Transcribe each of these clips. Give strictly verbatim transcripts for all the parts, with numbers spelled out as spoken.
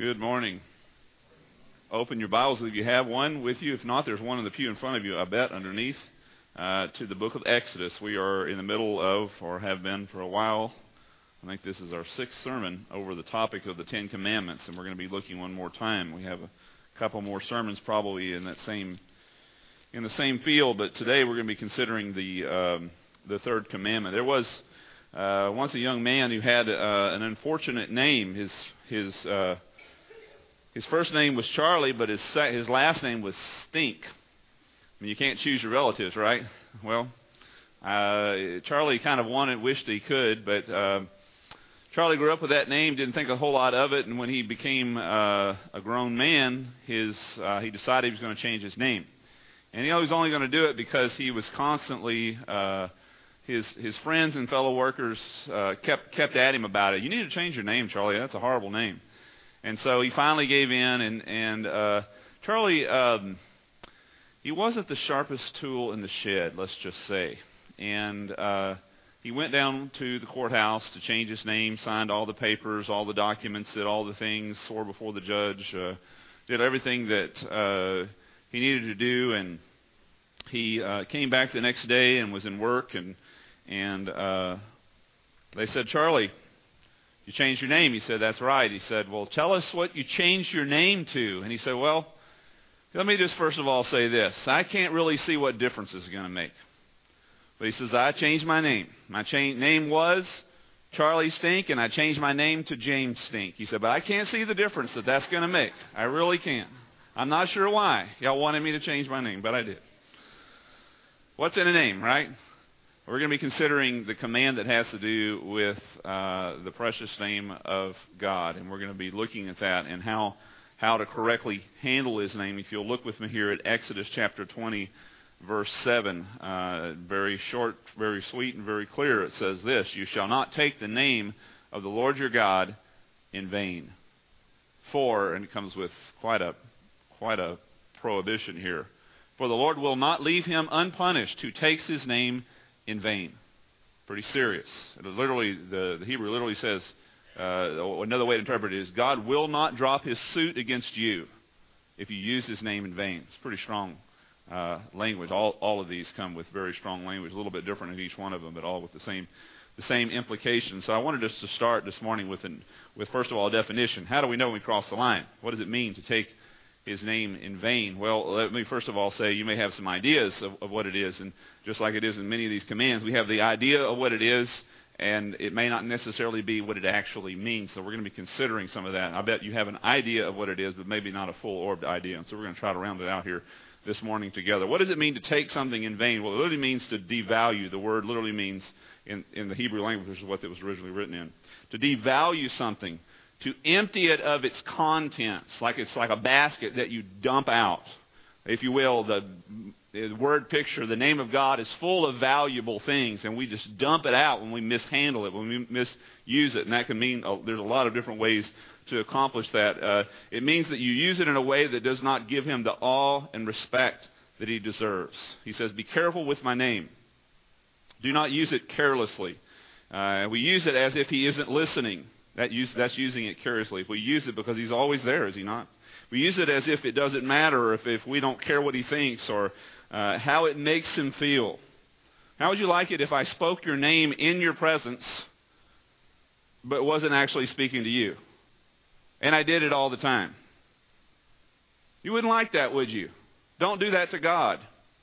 Good morning. Open your Bibles if you have one with you. If not, there's one in the pew in front of you, I bet, underneath, uh, to the book of Exodus. We are in the middle of, or have been for a while, I think this is our sixth sermon over the topic of the Ten Commandments, and we're going to be looking one more time. We have a couple more sermons probably in that same in the same field, but today we're going to be considering the um, the third commandment. There was uh, once a young man who had uh, an unfortunate name. His his uh, His first name was Charlie, but his his last name was Stink. I mean, you can't choose your relatives, right? Well, uh, Charlie kind of wanted, wished he could, but uh, Charlie grew up with that name, didn't think a whole lot of it, and when he became uh, a grown man, his uh, he decided he was going to change his name. And he was only going to do it because he was constantly, uh, his his friends and fellow workers uh, kept kept at him about it. You need to change your name, Charlie. That's a horrible name. And so he finally gave in, and, and uh, Charlie, um, he wasn't the sharpest tool in the shed, let's just say. And uh, he went down to the courthouse to change his name, signed all the papers, all the documents, did all the things, swore before the judge, uh, did everything that uh, he needed to do. And he uh, came back the next day and was in work, and, and uh, they said, "Charlie, you changed your name." He said, "That's right." He said, "Well, tell us what you changed your name to." And he said, "Well, let me just first of all say this. I can't really see what difference it's going to make." But he says, "I changed my name. My cha- name was Charlie Stink, and I changed my name to James Stink." He said, "But I can't see the difference that that's going to make. I really can't. I'm not sure why y'all wanted me to change my name, but I did." What's in a name, right? We're going to be considering the command that has to do with uh, the precious name of God, and we're going to be looking at that and how how to correctly handle His name. If you'll look with me here at Exodus chapter twenty, verse seven, uh, very short, very sweet, and very clear. It says this: "You shall not take the name of the Lord your God in vain." For, and it comes with quite a quite a prohibition here. "For the Lord will not leave him unpunished who takes His name in vain." Pretty serious. It literally, the, the Hebrew literally says, uh, another way to interpret it is, God will not drop His suit against you if you use His name in vain. It's pretty strong uh, language. All all of these come with very strong language, a little bit different in each one of them, but all with the same the same implications. So I wanted us to start this morning with an, with first of all a definition. How do we know when we cross the line? What does it mean to take His name in vain? Well, let me first of all say you may have some ideas of, of what it is, and just like it is in many of these commands, we have the idea of what it is, and it may not necessarily be what it actually means. So we're going to be considering some of that. I bet you have an idea of what it is, but maybe not a full-orbed idea, and so we're going to try to round it out here this morning together. What does it mean to take something in vain? Well, it literally means to devalue. The word literally means, in, in the Hebrew language, which is what it was originally written in, to devalue something, to empty it of its contents, like it's like a basket that you dump out. If you will, the, the word picture, the name of God is full of valuable things, and we just dump it out when we mishandle it, when we misuse it. And that can mean, uh, there's a lot of different ways to accomplish that. Uh, it means that you use it in a way that does not give Him the awe and respect that He deserves. He says, "Be careful with my name. Do not use it carelessly." Uh, we use it as if He isn't listening. That use, that's using it carelessly. If we use it because He's always there, is He not? We use it as if it doesn't matter, or if, if we don't care what He thinks, or uh, how it makes Him feel. How would you like it if I spoke your name in your presence, but wasn't actually speaking to you? And I did it all the time. You wouldn't like that, would you? Don't do that to God.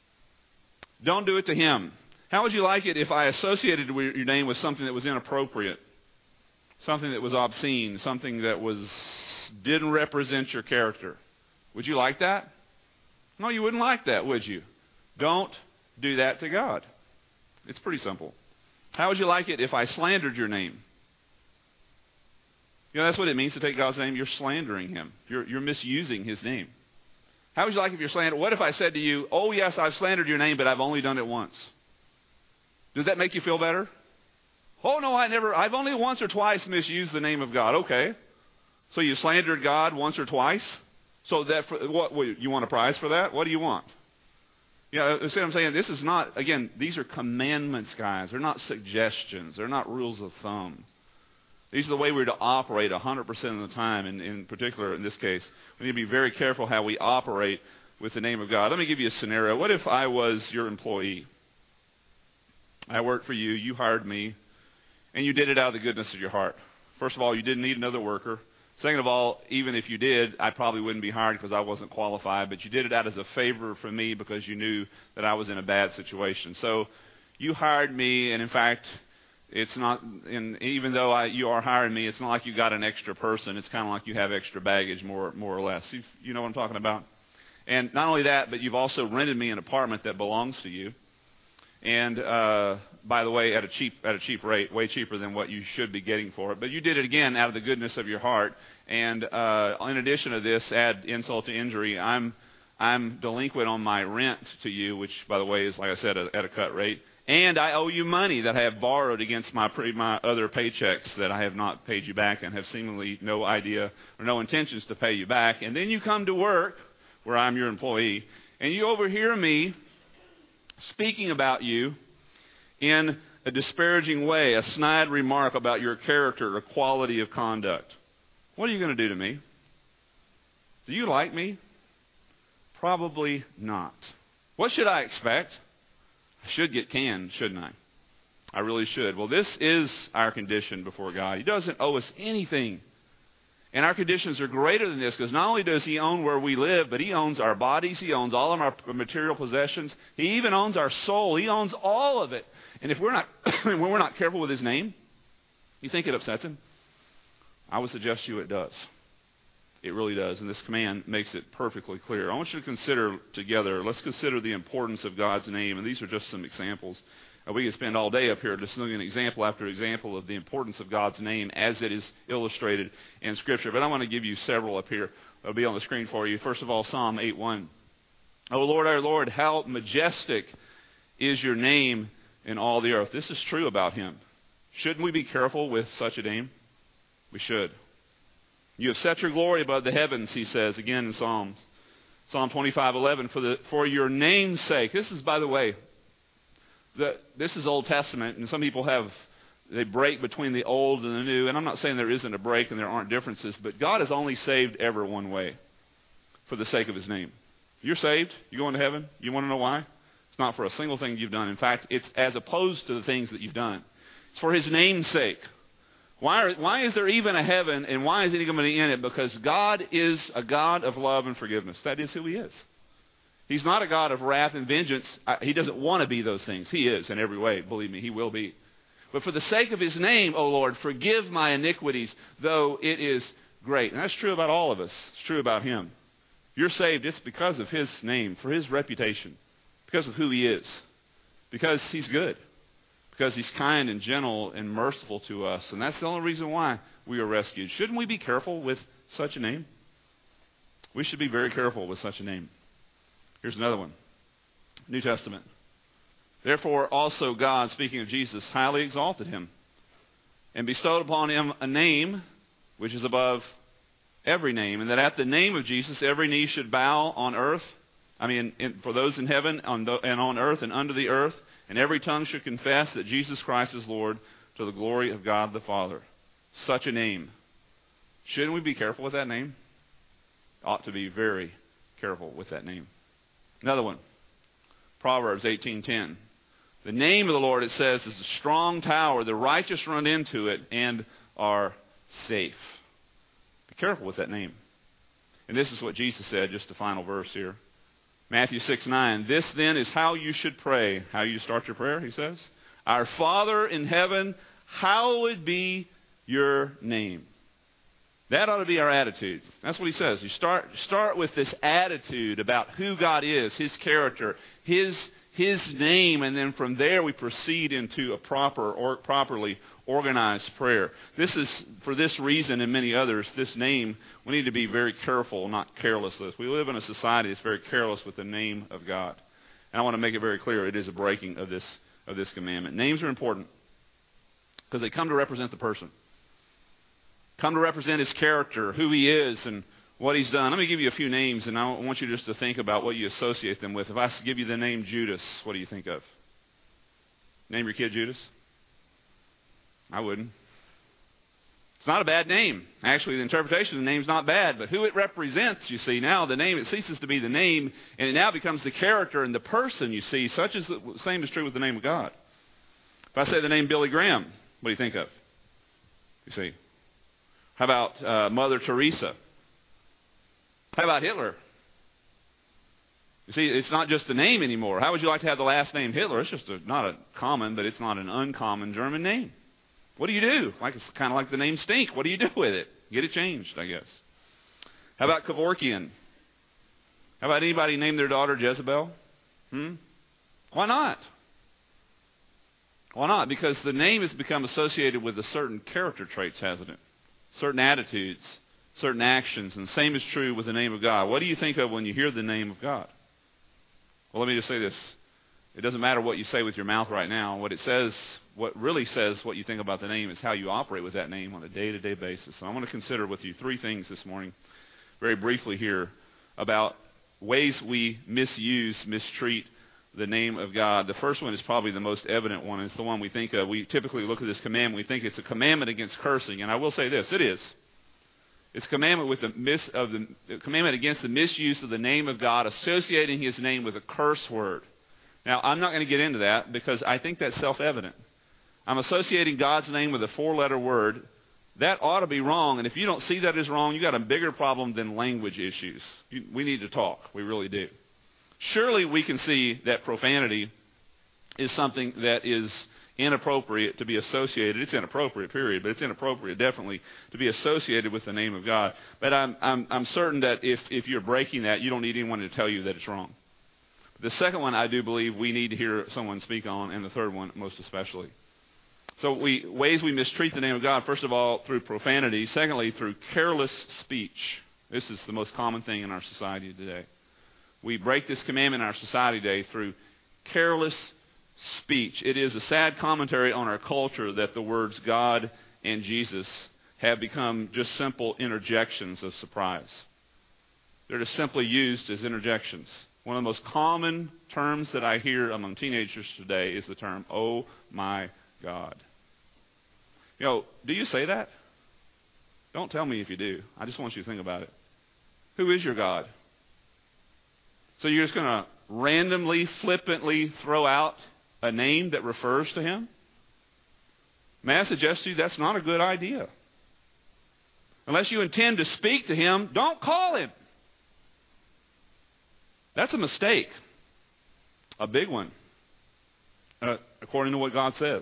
Don't do it to Him. How would you like it if I associated your name with something that was inappropriate? Something that was obscene, something that was didn't represent your character? Would you like that? No, you wouldn't like that, would you? Don't do that to God. It's pretty simple. How would you like it if I slandered your name? You know, that's what it means to take God's name. You're slandering Him. You're, you're misusing His name. How would you like if you're slandering? What if I said to you, "Oh yes, I've slandered your name, but I've only done it once"? Does that make you feel better? "Oh, no, I never, I've only once or twice misused the name of God." Okay. So you slandered God once or twice? So that, for, what, what, you want a prize for that? What do you want? Yeah, you see what I'm saying? This is not, again, these are commandments, guys. They're not suggestions. They're not rules of thumb. These are the way we're to operate one hundred percent of the time, and in particular in this case. We need to be very careful how we operate with the name of God. Let me give you a scenario. What if I was your employee? I worked for you, you hired me, and you did it out of the goodness of your heart. First of all, you didn't need another worker. Second of all, even if you did, I probably wouldn't be hired because I wasn't qualified, but you did it out as a favor for me because you knew that I was in a bad situation. So you hired me, and in fact, it's not, and even though I, you are hiring me, it's not like you got an extra person. It's kind of like you have extra baggage, more, more or less. You, you know what I'm talking about? And not only that, but you've also rented me an apartment that belongs to you. And uh, by the way, at a cheap at a cheap rate, way cheaper than what you should be getting for it. But you did it again out of the goodness of your heart. And uh, in addition to this, add insult to injury, I'm I'm delinquent on my rent to you, which by the way is, like I said, at a cut rate. And I owe you money that I have borrowed against my pre, my other paychecks that I have not paid you back and have seemingly no idea or no intentions to pay you back. And then you come to work where I'm your employee, and you overhear me speaking about you in a disparaging way, a snide remark about your character or quality of conduct. What are you going to do to me? Do you like me? Probably not. What should I expect? I should get canned, shouldn't I? I really should. Well, this is our condition before God. He doesn't owe us anything. And our conditions are greater than this, because not only does He own where we live, but He owns our bodies. He owns all of our material possessions. He even owns our soul. He owns all of it. And if we're not, when we're not careful with His name, you think it upsets Him? I would suggest to you it does. It really does. And this command makes it perfectly clear. I want you to consider together, let's consider the importance of God's name. And these are just some examples. Uh, we could spend all day up here just looking at example after example of the importance of God's name as it is illustrated in Scripture. But I want to give you several up here. They'll be on the screen for you. First of all, Psalm eight one. O Lord, our Lord, how majestic is your name in all the earth. This is true about Him. Shouldn't we be careful with such a name? We should. You have set your glory above the heavens, He says, again in Psalms. Psalm twenty-five eleven, for, the, for your name's sake. This is, by the way, the, this is Old Testament, and some people have, they break between the old and the new. And I'm not saying there isn't a break and there aren't differences, but God has only saved ever one way, for the sake of His name. You're saved. You're going to heaven. You want to know why? It's not for a single thing you've done. In fact, it's as opposed to the things that you've done. It's for His name's sake. Why, are, why is there even a heaven, and why is anybody in it? Because God is a God of love and forgiveness. That is who He is. He's not a God of wrath and vengeance. He doesn't want to be those things. He is in every way. Believe me, He will be. But for the sake of His name, O Lord, forgive my iniquities, though it is great. And that's true about all of us. It's true about Him. You're saved, it's because of His name, for His reputation, because of who He is, because He's good. Because He's kind and gentle and merciful to us. And that's the only reason why we are rescued. Shouldn't we be careful with such a name? We should be very careful with such a name. Here's another one. New Testament. Therefore also God, speaking of Jesus, highly exalted Him and bestowed upon Him a name which is above every name. And that at the name of Jesus every knee should bow on earth. I mean, in, for those in heaven on the, and on earth and under the earth. And every tongue should confess that Jesus Christ is Lord, to the glory of God the Father. Such a name. Shouldn't we be careful with that name? Ought to be very careful with that name. Another one. Proverbs eighteen ten. The name of the Lord, it says, is a strong tower. The righteous run into it and are safe. Be careful with that name. And this is what Jesus said, just the final verse here. Matthew six nine, this then is how you should pray. How you start your prayer, He says. Our Father in heaven, hallowed be your name. That ought to be our attitude. That's what He says. You start start with this attitude about who God is, His character, His His name, and then from there we proceed into a proper or properly organized prayer. This is, for this reason and many others, this name, we need to be very careful, not careless with. We live in a society that's very careless with the name of God. And I want to make it very clear, it is a breaking of this, of this commandment. Names are important because they come to represent the person. Come to represent His character, who He is, and what He's done. Let me give you a few names, and I want you just to think about what you associate them with. If I give you the name Judas, what do you think of? Name your kid Judas? I wouldn't. not a bad name. Actually, the interpretation of the name is not bad, but who it represents, you see, now the name, it ceases to be the name, and it now becomes the character and the person, you see. Such is the same is true with the name of God. If I say the name Billy Graham, what do you think of? You see. How about uh, Mother Teresa? How about Hitler? You see, it's not just a name anymore. How would you like to have the last name Hitler? It's just a, not a common, but it's not an uncommon German name. What do you do? Like it's kind of like the name Stink. What do you do with it? Get it changed, I guess. How about Kevorkian? How about anybody name their daughter Jezebel? Hmm? Why not? Why not? Because the name has become associated with a certain character traits, hasn't it? Certain attitudes, certain actions, and the same is true with the name of God. What do you think of when you hear the name of God? Well, let me just say this. It doesn't matter what you say with your mouth right now. What it says, what really says what you think about the name is how you operate with that name on a day-to-day basis. And I want to consider with you three things this morning, very briefly here, about ways we misuse, mistreat the name of God. The first one is probably the most evident one. It's the one we think of. We typically look at this commandment. We think it's a commandment against cursing. And I will say this. It is. It's a commandment with the mis of the commandment against the misuse of the name of God, associating His name with a curse word. Now, I'm not going to get into that because I think that's self-evident. I'm associating God's name with a four-letter word. That ought to be wrong. And if you don't see that as wrong, you've got a bigger problem than language issues. You, we need to talk. We really do. Surely we can see that profanity is something that is inappropriate to be associated. It's inappropriate, period, but it's inappropriate, definitely, to be associated with the name of God. But I'm, I'm, I'm certain that if, if you're breaking that, you don't need anyone to tell you that it's wrong. The second one, I do believe we need to hear someone speak on, and the third one, most especially. So we ways we mistreat the name of God, first of all, through profanity. Secondly, through careless speech. This is the most common thing in our society today. We break this commandment in our society today through careless speech. It is a sad commentary on our culture that the words God and Jesus have become just simple interjections of surprise. They're just simply used as interjections. One of the most common terms that I hear among teenagers today is the term, "Oh my God." You know, do you say that? Don't tell me if you do. I just want you to think about it. Who is your God? So you're just going to randomly, flippantly throw out a name that refers to Him? May I suggest to you that's not a good idea. Unless you intend to speak to Him, don't call Him. That's a mistake. A big one. Uh, according to what God says.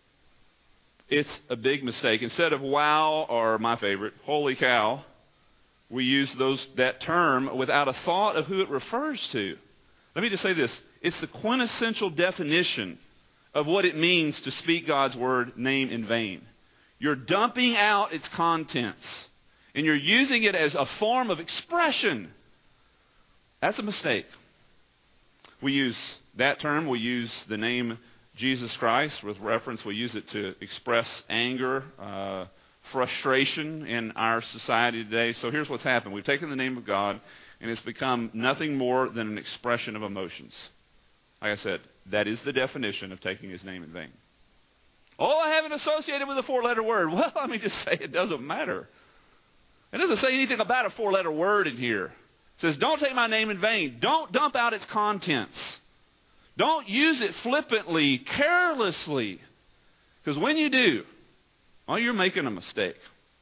It's a big mistake. Instead of wow, or my favorite, holy cow, we use those that term without a thought of who it refers to. Let me just say this. It's the quintessential definition of what it means to speak God's word, name, in vain. You're dumping out its contents, and you're using it as a form of expression. That's a mistake. We use that term. We use the name Jesus Christ with reference. We use it to express anger, uh, frustration in our society today. So here's what's happened. We've taken the name of God, and it's become nothing more than an expression of emotions. Like I said, that is the definition of taking His name in vain. Oh, I haven't associated with a four-letter word. Well, let me just say it doesn't matter. It doesn't say anything about a four-letter word in here. It says, don't take my name in vain. Don't dump out its contents. Don't use it flippantly, carelessly. Because when you do, well, you're making a mistake.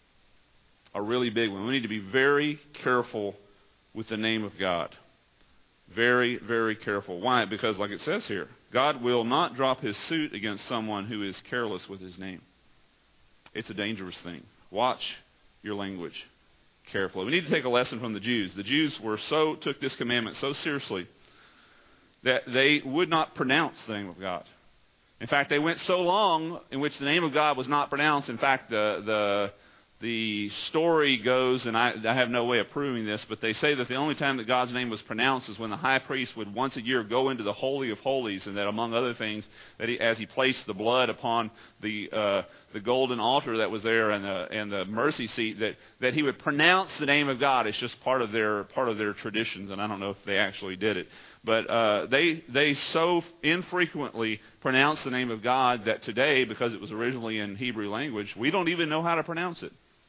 A really big one. We need to be very careful with the name of God. Very, very careful. Why? Because like it says here, God will not drop His suit against someone who is careless with His name. It's a dangerous thing. Watch your language carefully. We need to take a lesson from the Jews. The Jews were so took this commandment so seriously that they would not pronounce the name of God. In fact, they went so long in which the name of God was not pronounced. In fact, the the the story goes, and I, I have no way of proving this, but they say that the only time that God's name was pronounced is when the high priest would once a year go into the Holy of Holies, and that among other things, that he, as he placed the blood upon the uh, the golden altar that was there and the and the mercy seat, that, that he would pronounce the name of God. It's just part of their part of their traditions, and I don't know if they actually did it. But uh, they they so infrequently pronounce the name of God that today, because it was originally in Hebrew language, we don't even know how to pronounce it.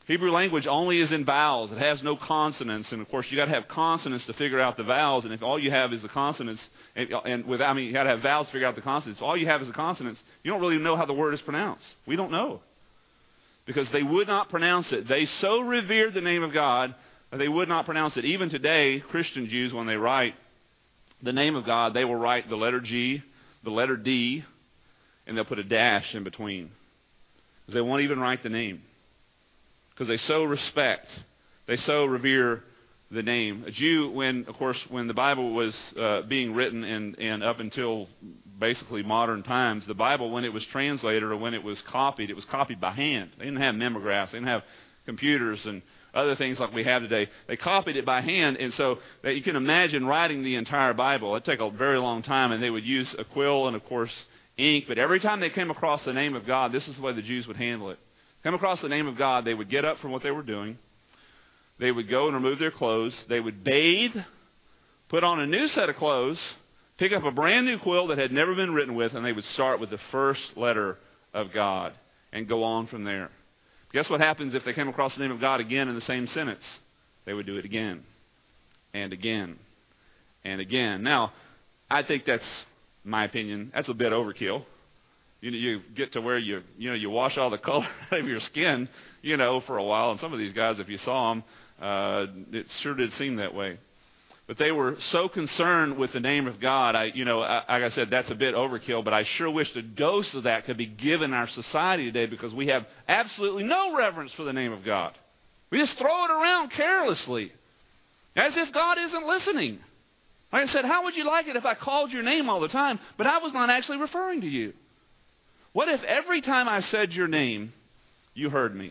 Hebrew language only is in vowels. It has no consonants. And, of course, you got to have consonants to figure out the vowels. And if all you have is the consonants, and, and with, I mean, you got to have vowels to figure out the consonants. If all you have is the consonants, you don't really know how the word is pronounced. We don't know. Because they would not pronounce it. They so revered the name of God that they would not pronounce it. Even today, Christian Jews, when they write the name of God, they will write the letter G, the letter D, and they'll put a dash in between. Because they won't even write the name. Because they so respect, they so revere the name. A Jew, when, of course, when the Bible was uh, being written and, and up until basically modern times, the Bible, when it was translated or when it was copied, it was copied by hand. They didn't have mimeographs. They didn't have computers and other things like we have today. They copied it by hand, and so that you can imagine writing the entire Bible. It'd take a very long time, and they would use a quill and, of course, ink. But every time they came across the name of God, this is the way the Jews would handle it. Come across the name of God, they would get up from what they were doing. They would go and remove their clothes. They would bathe, put on a new set of clothes, pick up a brand new quill that had never been written with, and they would start with the first letter of God and go on from there. Guess what happens if they came across the name of God again in the same sentence? They would do it again and again and again. Now, I think that's, my opinion, that's a bit overkill. You know, you get to where you, you know, you wash all the color out of your skin, you know, for a while. And some of these guys, if you saw them, uh, it sure did seem that way. But they were so concerned with the name of God. I, you know, I, like I said, that's a bit overkill. But I sure wish a dose of that could be given our society today, because we have absolutely no reverence for the name of God. We just throw it around carelessly, as if God isn't listening. Like I said, how would you like it if I called your name all the time, but I was not actually referring to you? What if every time I said your name, you heard me?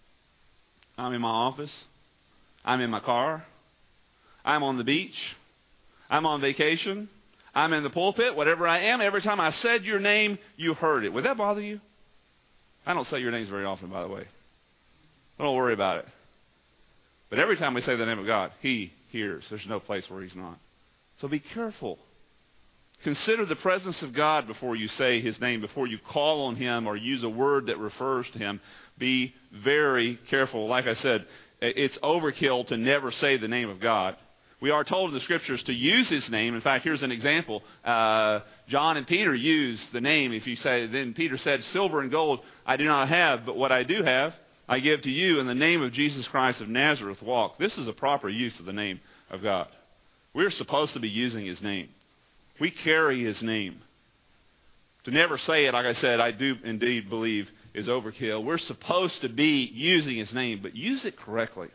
I'm in my office. I'm in my car. I'm on the beach. I'm on vacation. I'm in the pulpit. Whatever I am, every time I said your name, you heard it. Would that bother you? I don't say your names very often, by the way. Don't worry about it. But every time we say the name of God, He hears. There's no place where He's not. So be careful. Consider the presence of God before you say His name, before you call on Him or use a word that refers to Him. Be very careful. Like I said, it's overkill to never say the name of God. We are told in the Scriptures to use His name. In fact, here's an example. Uh, John and Peter used the name. If you say, then Peter said, silver and gold I do not have, but what I do have, I give to you in the name of Jesus Christ of Nazareth, walk. This is a proper use of the name of God. We're supposed to be using His name. We carry His name. To never say it, like I said, I do indeed believe is overkill. We're supposed to be using His name, but use it correctly.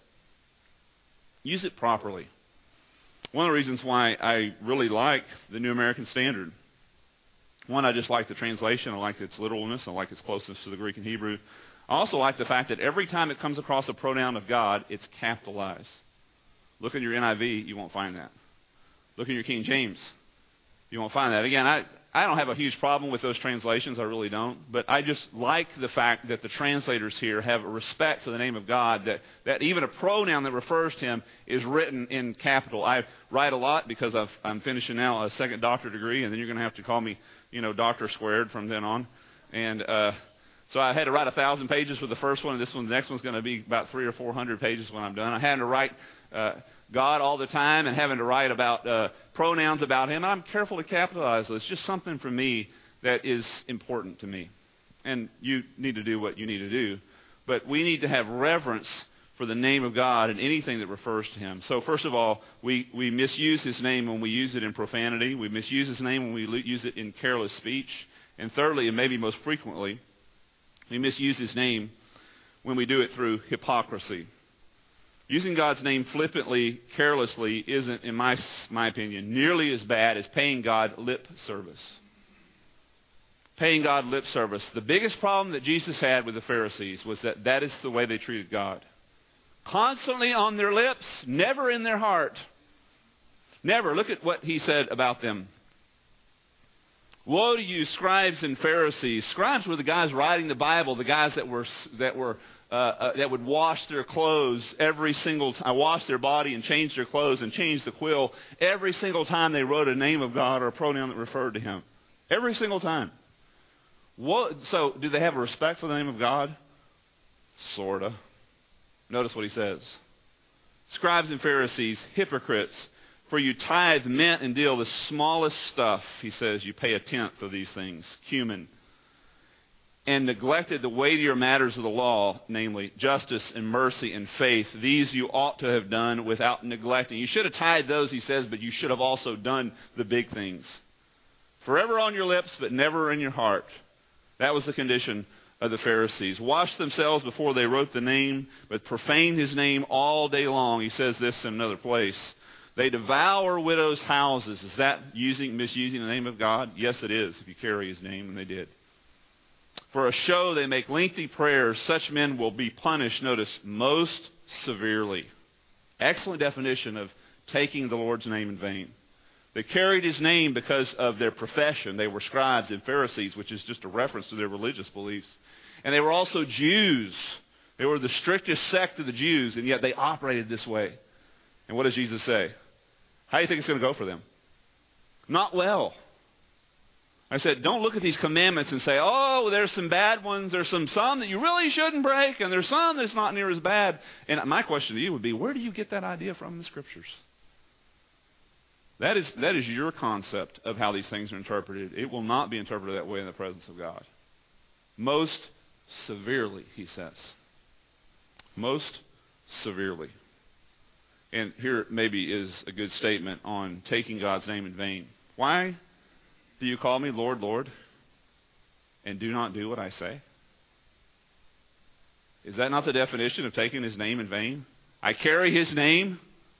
Use it properly. One of the reasons why I really like the New American Standard, one, I just like the translation. I like its literalness. I like its closeness to the Greek and Hebrew. I also like the fact that every time it comes across a pronoun of God, it's capitalized. Look in your N I V, you won't find that. Look in your King James. You won't find that. Again, I, I don't have a huge problem with those translations. I really don't. But I just like the fact that the translators here have a respect for the name of God, that, that even a pronoun that refers to Him is written in capital. I write a lot because I've, I'm finishing now a second doctorate degree, and then you're going to have to call me, you know, Doctor Squared from then on. And uh, so I had to write a thousand pages for the first one, and this one, the next one's going to be about three or four hundred pages when I'm done. I had to write Uh, God all the time and having to write about uh, pronouns about Him. I'm careful to capitalize it. It's just something for me that is important to me. And you need to do what you need to do. But we need to have reverence for the name of God and anything that refers to Him. So first of all, we, we misuse His name when we use it in profanity. We misuse His name when we use it in careless speech. And thirdly, and maybe most frequently, we misuse His name when we do it through hypocrisy. Using God's name flippantly, carelessly, isn't, in my, my opinion, nearly as bad as paying God lip service. Paying God lip service. The biggest problem that Jesus had with the Pharisees was that that is the way they treated God. Constantly on their lips, never in their heart. Never. Look at what He said about them. Woe to you, scribes and Pharisees. Scribes were the guys writing the Bible, the guys that were that were uh, uh, that would wash their clothes every single time, wash their body and change their clothes and change the quill every single time they wrote a name of God or a pronoun that referred to Him. Every single time. What, so, do they have a respect for the name of God? Sorta. Notice what he says. Scribes and Pharisees, hypocrites, for you tithe mint and dill, the smallest stuff, he says, you pay a tenth of these things, cumin, and neglected the weightier matters of the law, namely justice and mercy and faith. These you ought to have done without neglecting. You should have tithed those, he says, but you should have also done the big things. Forever on your lips, but never in your heart. That was the condition of the Pharisees. Washed themselves before they wrote the name, but profaned his name all day long. He says this in another place. They devour widows' houses. Is that using, misusing the name of God? Yes, it is, if you carry his name, and they did. For a show, they make lengthy prayers. Such men will be punished, notice, most severely. Excellent definition of taking the Lord's name in vain. They carried his name because of their profession. They were scribes and Pharisees, which is just a reference to their religious beliefs. And they were also Jews. They were the strictest sect of the Jews, and yet they operated this way. And what does Jesus say? How do you think it's going to go for them? Not well. I said, don't look at these commandments and say, oh, there's some bad ones. There's some some that you really shouldn't break, and there's some that's not near as bad. And my question to you would be, where do you get that idea from in the Scriptures? That is, that is your concept of how these things are interpreted. It will not be interpreted that way in the presence of God. Most severely, he says. Most severely. And here maybe is a good statement on taking God's name in vain. Why do you call me Lord, Lord, and do not do what I say? Is that not the definition of taking his name in vain? I carry his name.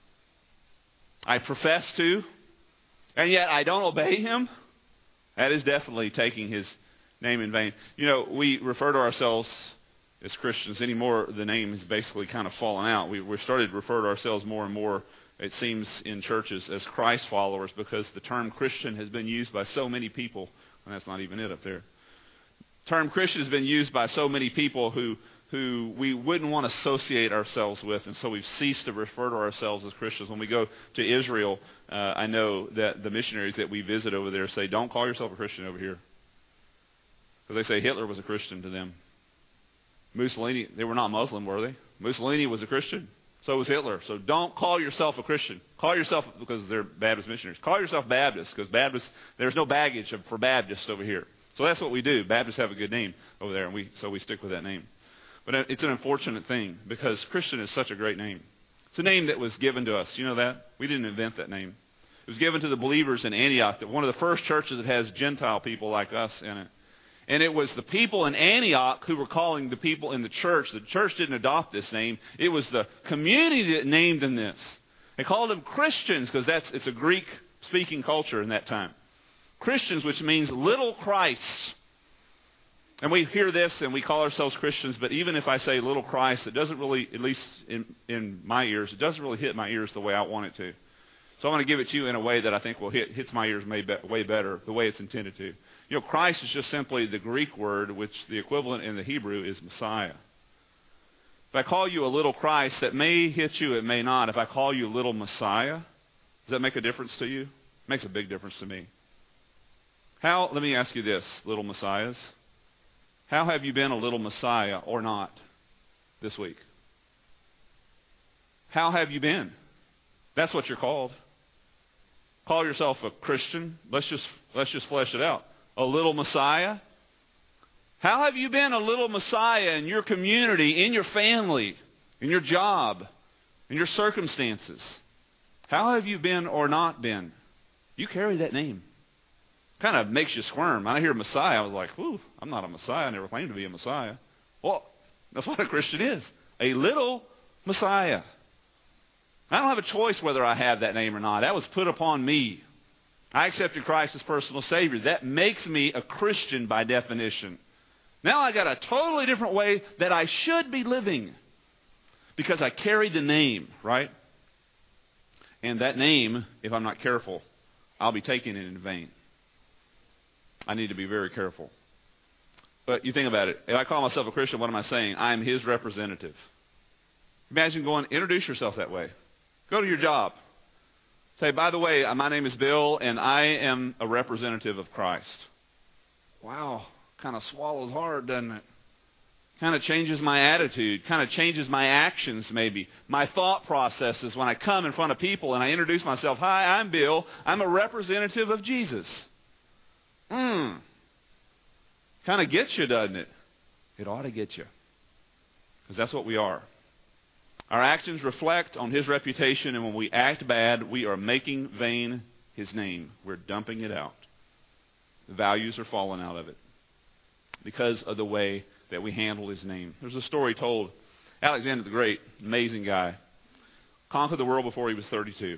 I profess to, and yet I don't obey him. That is definitely taking his name in vain. You know, we refer to ourselves as Christians anymore. The name has basically kind of fallen out. We, we started to refer to ourselves more and more, it seems, in churches as Christ followers, because the term Christian has been used by so many people, and that's not even it up there. The term Christian has been used by so many people who who we wouldn't want to associate ourselves with, and so we've ceased to refer to ourselves as Christians. When we go to Israel, uh, I know that the missionaries that we visit over there say, don't call yourself a Christian over here. Because they say Hitler was a Christian to them. Mussolini, they were not Muslim, were they? Mussolini was a Christian. So was Hitler. So don't call yourself a Christian. Call yourself, because they're Baptist missionaries, call yourself Baptist, because Baptist, there's no baggage for Baptists over here. So that's what we do. Baptists have a good name over there, and we so we stick with that name. But it's an unfortunate thing, because Christian is such a great name. It's a name that was given to us. You know that? We didn't invent that name. It was given to the believers in Antioch, one of the first churches that has Gentile people like us in it. And it was the people in Antioch who were calling the people in the church. The church didn't adopt this name. It was the community that named them this. They called them Christians, because that's it's a Greek-speaking culture in that time. Christians, which means little Christs. And we hear this and we call ourselves Christians, but even if I say little Christ, it doesn't really, at least in, in my ears, it doesn't really hit my ears the way I want it to. So I want to give it to you in a way that I think will hit hits my ears may be, way better, the way it's intended to. You know, Christ is just simply the Greek word, which the equivalent in the Hebrew is Messiah. If I call you a little Christ, that may hit you, it may not. If I call you little Messiah, does that make a difference to you? It makes a big difference to me. How, let me ask you this, little Messiahs. How have you been a little Messiah or not this week? How have you been? That's what you're called. Call yourself a Christian. Let's just let's just flesh it out. A little Messiah. How have you been a little Messiah in your community, in your family, in your job, in your circumstances? How have you been or not been? You carry that name. Kind of makes you squirm. I hear Messiah, I was like, whew, I'm not a Messiah. I never claimed to be a Messiah. Well, that's what a Christian is. A little Messiah. I don't have a choice whether I have that name or not. That was put upon me. I accepted Christ as personal Savior. That makes me a Christian by definition. Now I got a totally different way that I should be living, because I carry the name, right? And that name, if I'm not careful, I'll be taking it in vain. I need to be very careful. But you think about it. If I call myself a Christian, what am I saying? I am his representative. Imagine going, introduce yourself that way. Go to your job. Say, by the way, my name is Bill, and I am a representative of Christ. Wow. Kind of swallows hard, doesn't it? Kind of changes my attitude, kind of changes my actions maybe, my thought processes when I come in front of people and I introduce myself. Hi, I'm Bill. I'm a representative of Jesus. Hmm. Kind of gets you, doesn't it? It ought to get you. Because that's what we are. Our actions reflect on His reputation, and when we act bad, we are making vain His name. We're dumping it out. The values are falling out of it because of the way that we handle His name. There's a story told. Alexander the Great, amazing guy, conquered the world before he was thirty-two.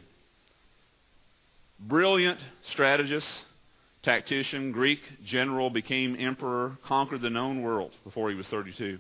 Brilliant strategist, tactician, Greek general, became emperor, conquered the known world before he was thirty-two.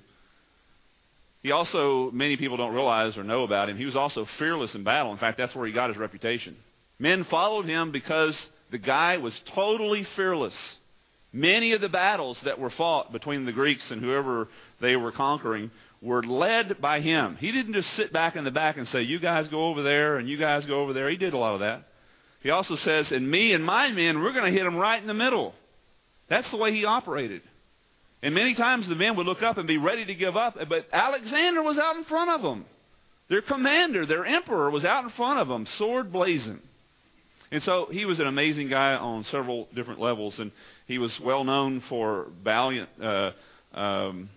He also, many people don't realize or know about him, he was also fearless in battle. In fact, that's where he got his reputation. Men followed him because the guy was totally fearless. Many of the battles that were fought between the Greeks and whoever they were conquering were led by him. He didn't just sit back in the back and say, you guys go over there and you guys go over there. He did a lot of that. He also says, and me and my men, we're going to hit them right in the middle. That's the way he operated. And many times the men would look up and be ready to give up, but Alexander was out in front of them. Their commander, their emperor, was out in front of them, sword blazing. And so he was an amazing guy on several different levels, and he was well known for valiant uh, um,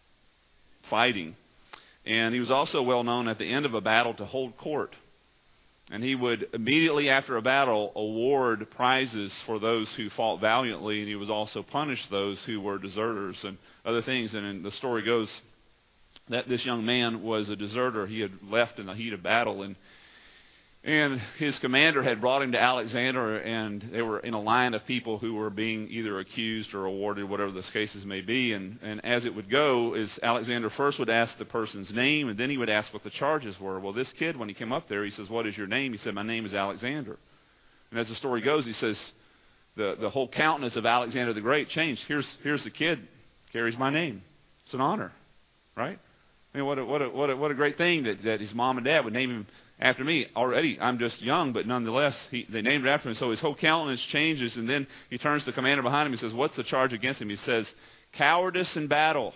fighting. And he was also well known at the end of a battle to hold court. And he would immediately after a battle award prizes for those who fought valiantly, and he would also punish those who were deserters and other things. And then the story goes that this young man was a deserter. He had left in the heat of battle, and And his commander had brought him to Alexander, and they were in a line of people who were being either accused or awarded, whatever the cases may be. And, and as it would go, is Alexander first would ask the person's name, and then he would ask what the charges were. Well, this kid, when he came up there, he says, what is your name? He said, my name is Alexander. And as the story goes, he says, the, the whole countenance of Alexander the Great changed. Here's, here's the kid, carries my name. It's an honor, right? I mean, what a, what a, what a, what a great thing that, that his mom and dad would name him after me. Already, I'm just young, but nonetheless, he, they named it after him. So his whole countenance changes, and then he turns to the commander behind him and says, what's the charge against him? He says, cowardice in battle.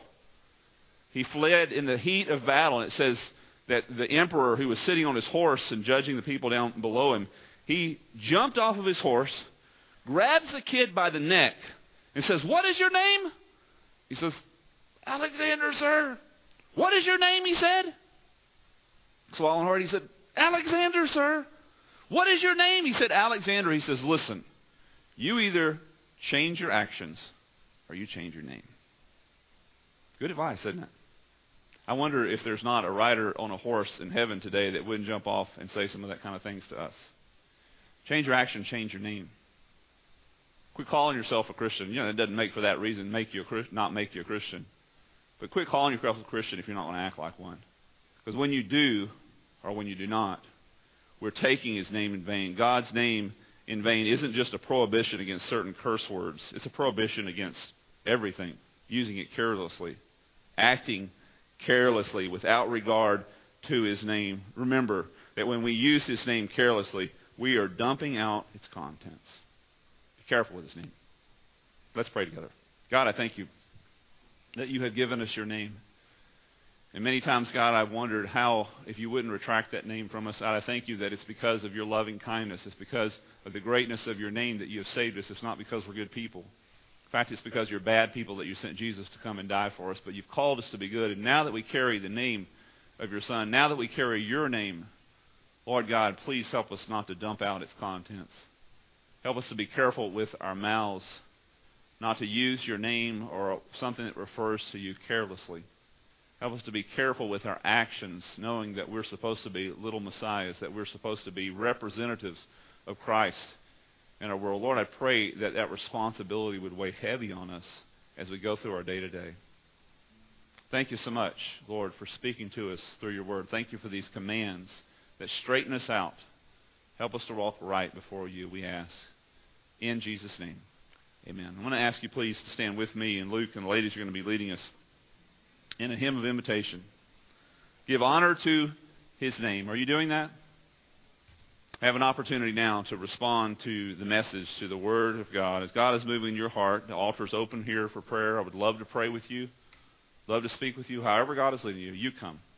He fled in the heat of battle, and it says that the emperor, who was sitting on his horse and judging the people down below him, he jumped off of his horse, grabs the kid by the neck, and says, what is your name? He says, Alexander, sir. What is your name, he said. Swallowing hard, he said, Alexander, sir. What is your name? He said, Alexander. He says, listen, you either change your actions or you change your name. Good advice, isn't it? I wonder if there's not a rider on a horse in heaven today that wouldn't jump off and say some of that kind of things to us. Change your action, change your name. Quit calling yourself a Christian. You know, it doesn't make for that reason make you a, not make you a Christian. But quit calling yourself a Christian if you're not going to act like one. Because when you do, or when you do not, we're taking His name in vain. God's name in vain isn't just a prohibition against certain curse words. It's a prohibition against everything. Using it carelessly. Acting carelessly without regard to His name. Remember that when we use His name carelessly, we are dumping out its contents. Be careful with His name. Let's pray together. God, I thank You that You have given us Your name. And many times, God, I've wondered how, if You wouldn't retract that name from us. God, I thank You that it's because of Your loving kindness. It's because of the greatness of Your name that You have saved us. It's not because we're good people. In fact, it's because you're bad people that You sent Jesus to come and die for us. But You've called us to be good. And now that we carry the name of Your Son, now that we carry Your name, Lord God, please help us not to dump out its contents. Help us to be careful with our mouths, not to use Your name or something that refers to You carelessly. Help us to be careful with our actions, knowing that we're supposed to be little messiahs, that we're supposed to be representatives of Christ in our world. Lord, I pray that that responsibility would weigh heavy on us as we go through our day-to-day. Thank You so much, Lord, for speaking to us through Your word. Thank You for these commands that straighten us out. Help us to walk right before You, we ask. In Jesus' name, amen. I want to ask you please to stand with me, and Luke and the ladies are going to be leading us in a hymn of invitation. Give honor to His name. Are you doing that? I have an opportunity now to respond to the message, to the Word of God. As God is moving in your heart, the altar is open here for prayer. I would love to pray with you. Love to speak with you. However God is leading you, you come.